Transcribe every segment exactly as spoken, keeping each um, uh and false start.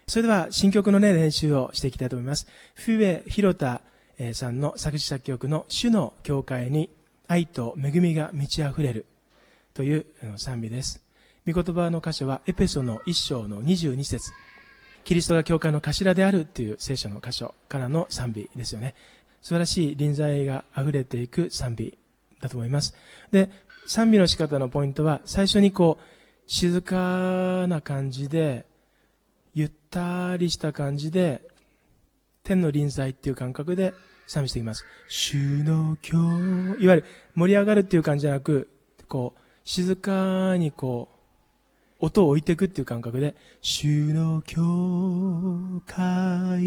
それでは新曲のね、練習をしていきたいと思います。冬江広田さんの作詞作曲の主の教会に愛と恵みが満ち溢れるという賛美です。御言葉の箇所はエペソの一章のにじゅうに節。キリストが教会の頭であるという聖書の箇所からの賛美ですよね。素晴らしい臨在が溢れていく賛美だと思います。で、賛美の仕方のポイントは最初にこう静かな感じでゆったりした感じで天の臨在っていう感覚で賛美していきます。主の教、いわゆる盛り上がるっていう感じじゃなく、こう静かにこう音を置いていくっていう感覚で、主の教会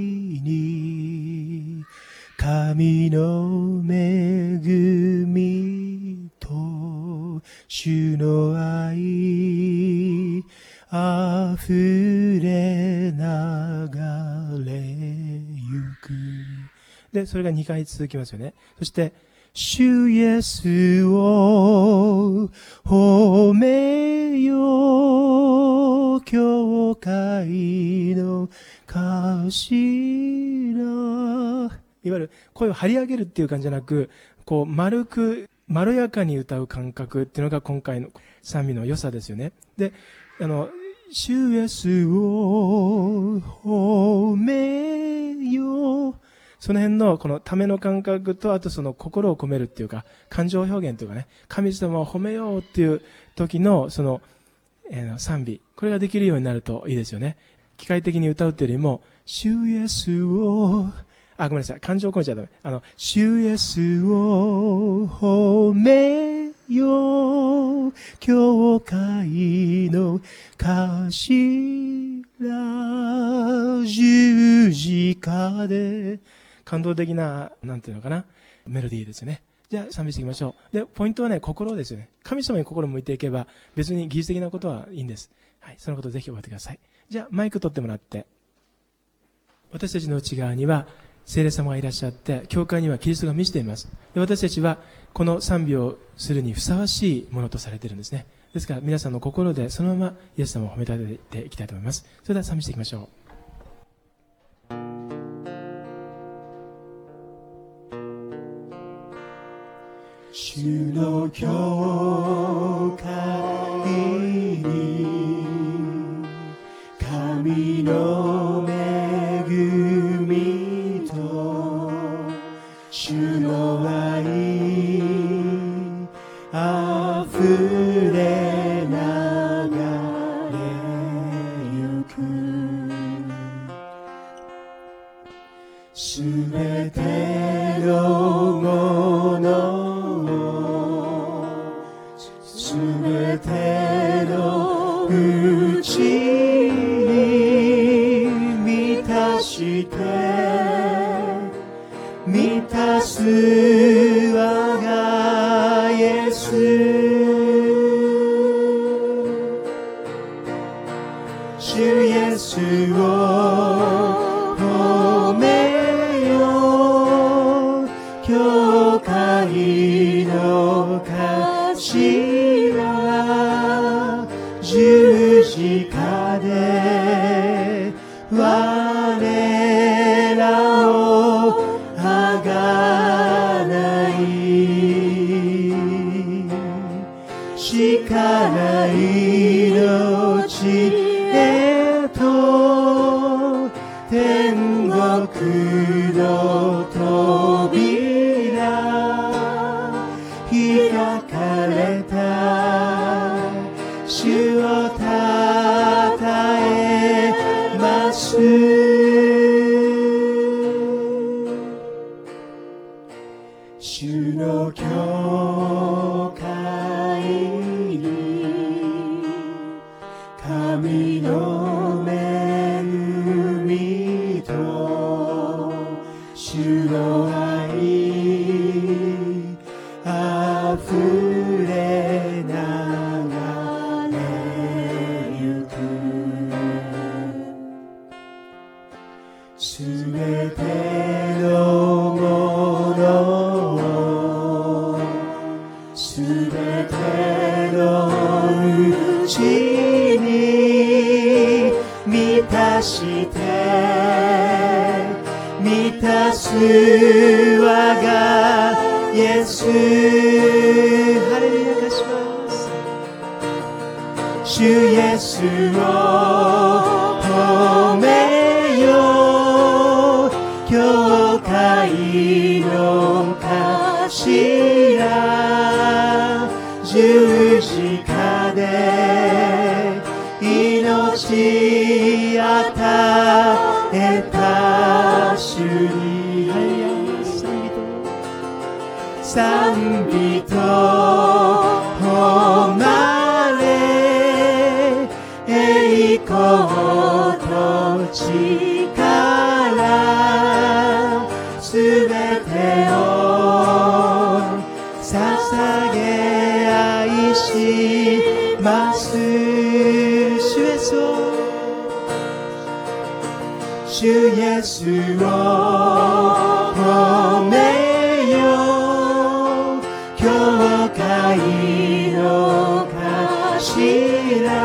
に神の恵みと主の愛あふれ流れゆく。で、それがにかい続きますよね。そして、主イエスを褒めよ、教会の頭。いわゆる声を張り上げるっていう感じじゃなく、こう丸く、まろやかに歌う感覚っていうのが今回の賛美の良さですよね。で、あの、主イエスを褒めよ。その辺のこのための感覚と、あとその心を込めるっていうか、感情表現というかね、神様を褒めようっていう時のその、えー、賛美。これができるようになるといいですよね。機械的に歌うっていうよりも、主イエスを、あ、ごめんなさい。感情を込めちゃダメ。あの、主イエスを褒めよ、教会の頭、十字架で、感動的な、なんていうのかな、メロディーですよね。じゃあ賛美していきましょう。で、ポイントはね、心ですよね。神様に心を向いていけば、別に技術的なことはいいんです。はい、そのことをぜひ覚えてください。じゃあマイク取ってもらって、私たちの内側には聖霊様がいらっしゃって、教会にはキリストが満ちています。で、私たちはこの賛美をするにふさわしいものとされているんですね。ですから皆さんの心でそのままイエス様を褒めたてていきたいと思います。それでは賛美していきましょう。主の教会に神の恵みと主の愛あふれ流れゆく。すべてのものすべてのうちに満たして満たす我がイエス。主イエスを褒めよ、教会の頭、十字架で我らをあがないしから命へと天国の扉開かれた。主をたたえます。主の教会に神の恵みと主の愛あふれ流れゆく。すべてのものをすべてのうちに満たらして満たす我がイエス。ハレルヤ感謝します。主イエスを褒めよ、教会の頭、十字架で命与えた主に賛美と誉れ、栄光と力すべてを捧げ愛します。主イエスを主イエスを褒めよ、教会の頭、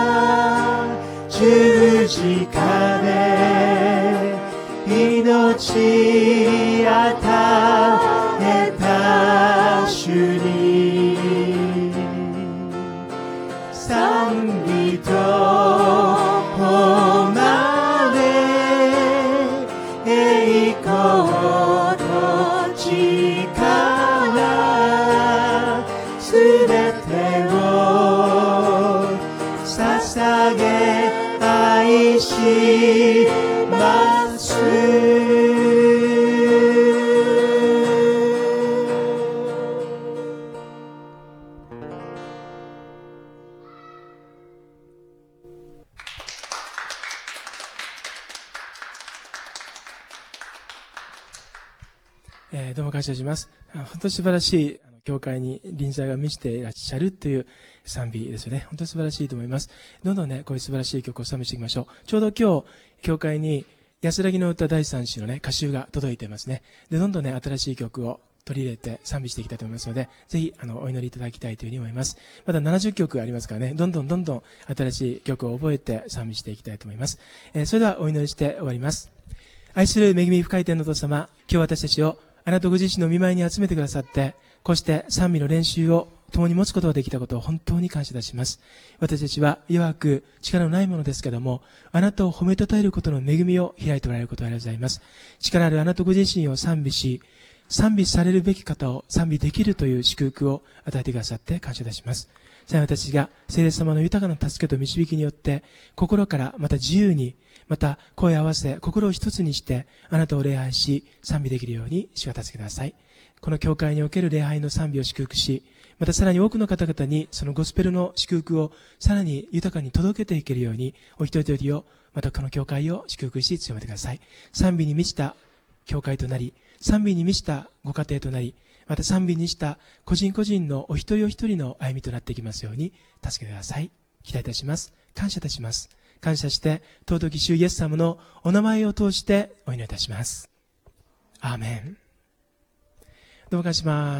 十字架で命与えた主に賛美と誉れ、栄光と力すべてを捧げ愛します。えー、どうも感謝します。本当に素晴らしい教会に臨在が満ちていらっしゃるという賛美ですよね。本当に素晴らしいと思います。どんどんね、こういう素晴らしい曲を賛美していきましょう。ちょうど今日、教会に安らぎの歌だいさん詩のね、歌集が届いていますね。で、どんどんね、新しい曲を取り入れて賛美していきたいと思いますので、ぜひ、あの、お祈りいただきたいというふうに思います。まだななじゅっきょくありますからね、どんどんどんどん新しい曲を覚えて賛美していきたいと思います。えー、それではお祈りして終わります。愛する恵み深い天のお父様、今日私たちをあなたご自身の御前に集めてくださって、こうして賛美の練習を共に持つことができたことを本当に感謝いたします。私たちは弱く力のないものですけども、あなたを褒めたたえることの恵みを開いておられることがありがとうございます。力あるあなたご自身を賛美し、賛美されるべき方を賛美できるという祝福を与えてくださって感謝いたします。さあ私が聖霊様の豊かな助けと導きによって、心からまた自由に、また声を合わせ、心を一つにして、あなたを礼拝し、賛美できるように主が助けてください。この教会における礼拝の賛美を祝福し、またさらに多くの方々にそのゴスペルの祝福をさらに豊かに届けていけるように、お一人一人を、またこの教会を祝福し強めてください。賛美に満ちた教会となり、賛美に満ちたご家庭となり、また賛美にした個人個人のお一人お一人の歩みとなっていきますように助けてください。期待いたします。感謝いたします。感謝して、尊き主イエス様のお名前を通してお祈りいたします。アーメン。どうも感謝します。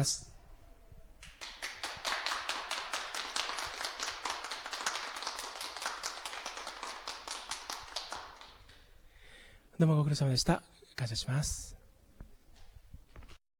どうもご苦労様でした。感謝します。